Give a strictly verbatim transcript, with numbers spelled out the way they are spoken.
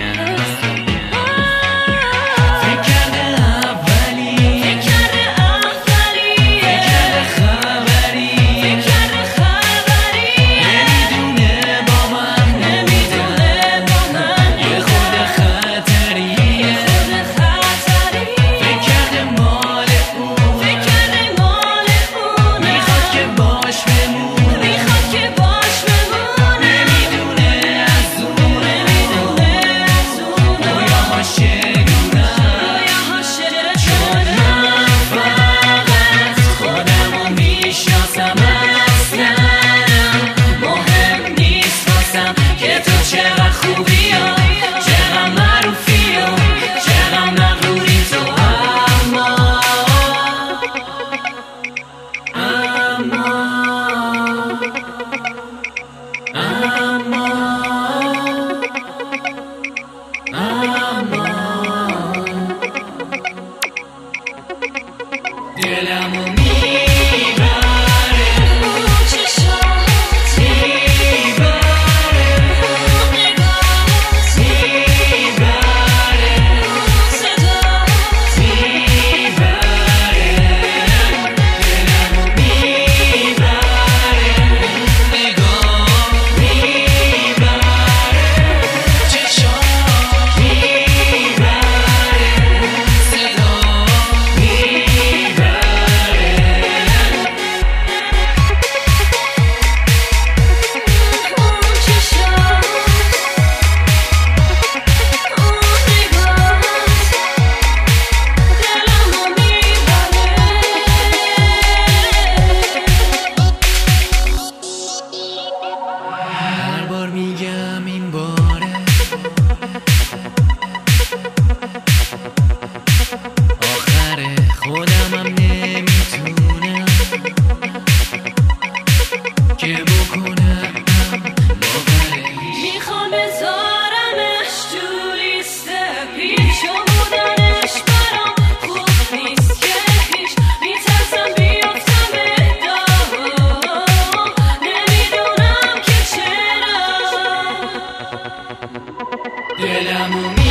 دلمو میبره اون چشات میبره اون نگاهت میبره اون صدات میبره دلمو میبره اون نگاه میبره چشات میبره صدا میگم این باره آخره خودمم نمیتونم که بکنم باورش میخوام بذارمش تو لیست پیش و بودنش برام خوب نیست که پیش میترسم بیفتم ادعا نمیدونم که چرا دلمو